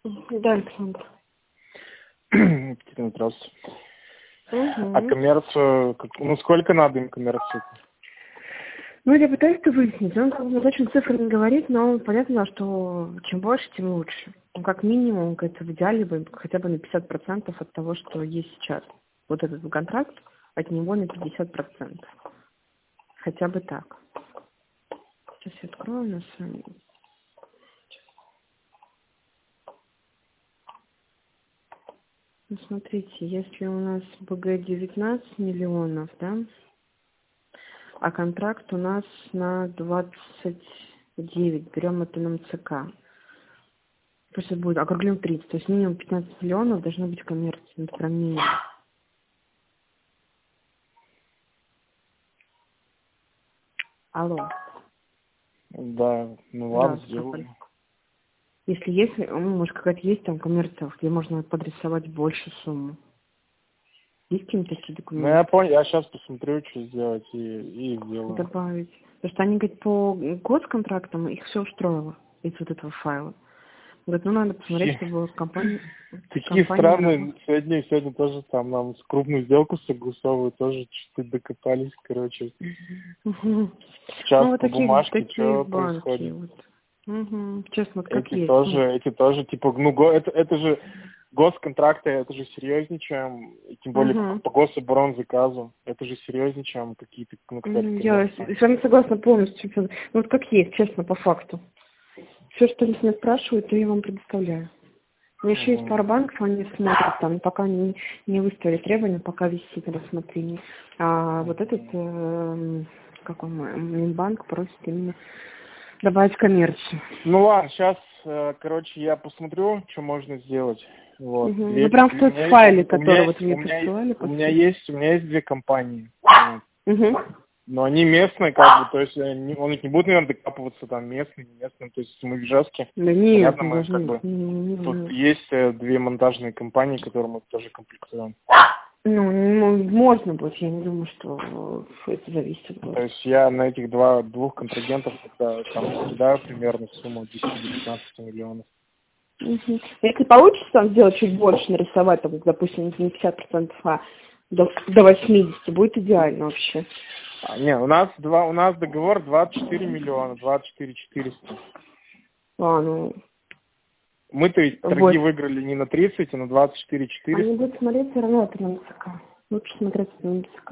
Да, Александр. Екатерина, здравствуйте. А коммерцию, ну сколько надо им коммерцию? Ну, я пытаюсь это выяснить. Он как бы точно цифры не говорит, но понятно, что чем больше, тем лучше. Ну, как минимум, говорится, в идеале бы хотя бы на 50% от того, что есть сейчас. Вот этот контракт, от него на 50%. Хотя бы так. Сейчас я открою на самом. Ну, смотрите, если у нас БГ 19 миллионов, да, а контракт у нас на 29, берем это на МЦК. Пусть это будет, округлим 30, то есть минимум 15 миллионов должно быть коммерции, это прям минимум. Алло. Да, ну ладно, Да, сделаем. если есть, ну, может какая-то есть там коммерция, где можно подрисовать больше сумму. Есть какие-нибудь такие Ну документы? я понял, я сейчас посмотрю, что сделать и сделаю. Добавить. Потому что они говорят, по госконтрактам их все устроило из вот этого файла. Говорят, ну надо посмотреть, чтобы компания... Такие странные, сегодня тоже там нам с крупную сделку согласовывают, тоже чуть-чуть докопались, короче. Сейчас ну, вот по такие бумажке что банки. происходит? Вот. Честно, вот как Эти есть. тоже, типа, ну, это же госконтракты, это же серьезнее, чем, тем более по гособоронзаказу, это же серьезнее, чем какие-то, ну, кстати, Я с вами согласна полностью. Ну, вот как есть, честно, по факту. Все, что они меня спрашивают, то я вам предоставляю. У меня еще есть пара банков, они смотрят там, пока не выставили требования, пока висит на рассмотрении. А вот этот, как он, Минбанк просит именно добавить коммерцию. Ну ладно, сейчас, короче, я посмотрю, что можно сделать. Вот. Ну прям в тот файле, который вот мне присылали. У меня есть две компании. Но они местные, как бы, то есть он их не будет, наверное, докапываться там местные, не местные, то есть мы в Ижевске. Да нет, понятно, мы как бы тут нет. есть две монтажные компании, которые мы тоже комплектуем. Ну, можно будет, я не думаю, что это зависит. То есть я на этих двух контрагентов тогда там кидаю примерно сумму 10-15 миллионов. Если получится там сделать чуть больше, нарисовать, там, допустим, не 50%, а до 80%, будет идеально вообще. Не, у нас договор 24 миллиона, 24 400. Ну... Мы-то ведь торги выиграли не на 30, а на 24 400. Они будут смотреть все равно это на МЦК. Лучше смотреть на МЦК.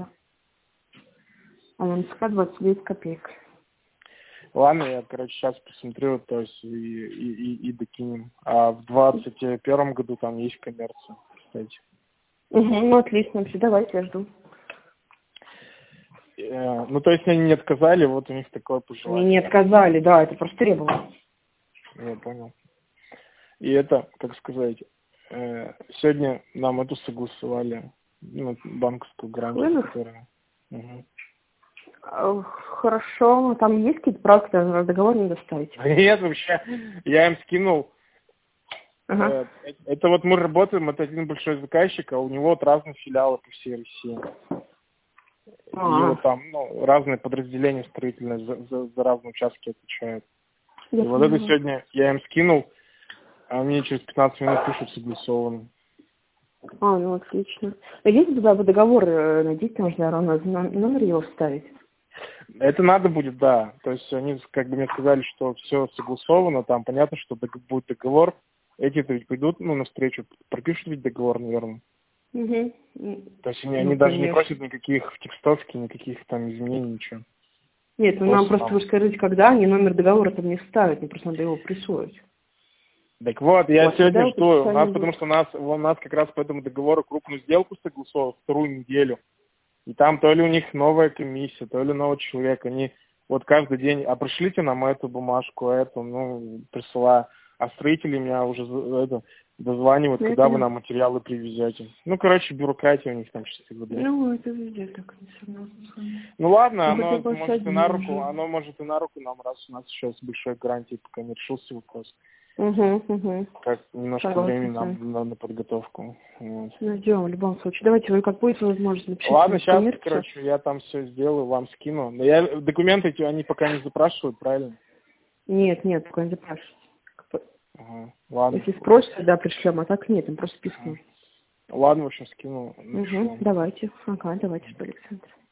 А на МЦК 29 копеек. Ладно, я, короче, сейчас посмотрю, то есть и докинем. А в 2021 году там есть коммерция, кстати. Ну, отлично, все, давайте, я жду. Ну, то есть они не отказали, вот у них такое пожелание. Они не отказали, да, это просто требовалось. Я понял. И это, как сказать, сегодня нам эту согласовали, ну, банковскую гарантию, которая... Хорошо, там есть какие-то правки, договор не доставить? Нет, вообще, я им скинул. Это вот мы работаем, это один большой заказчик, а у него вот разные филиалы по всей России. И вот там разные подразделения строительные за разные участки отвечают. И вот это сегодня я им скинул, а мне через 15 минут пишут согласованно. Ну отлично. Если туда договор найдите, можно номер его вставить. Это надо будет, да. То есть они как бы мне сказали, что все согласовано, там понятно, что будет договор. Эти-то ведь пойдут, навстречу, пропишут ведь договор, наверное. То есть они даже не просят никаких текстовки, никаких там изменений, ничего. Нет, нам просто вы скажите, когда они номер договора там не ставят, мне просто надо его присвоить. Так вот, я сегодня жду, потому что у нас как раз по этому договору крупную сделку согласовывают вторую неделю. И там то ли у них новая комиссия, то ли новый человек. Они вот каждый день, пришлите нам эту бумажку, присылаю. А строители меня уже дозванивают, когда вы нам материалы привезете. Короче, бюрократия у них там сейчас и выдает. Это везде так, не согласна. Ладно, оно может и на руку нам, раз у нас сейчас большой гарантией пока не решился вопрос. Как немножко времени нам на подготовку. Ждем в любом случае. Давайте вы как будет возможность напишите. Ладно, сейчас, короче, я там все сделаю, вам скину. Документы эти они пока не запрашивают, правильно? Нет, пока не запрашивают. Ага. Ладно. Если спросите, да, пришлем, а так нет, им просто списано. Ладно, в общем, скину. Угу, давайте. Ага, давайте, что, Александр.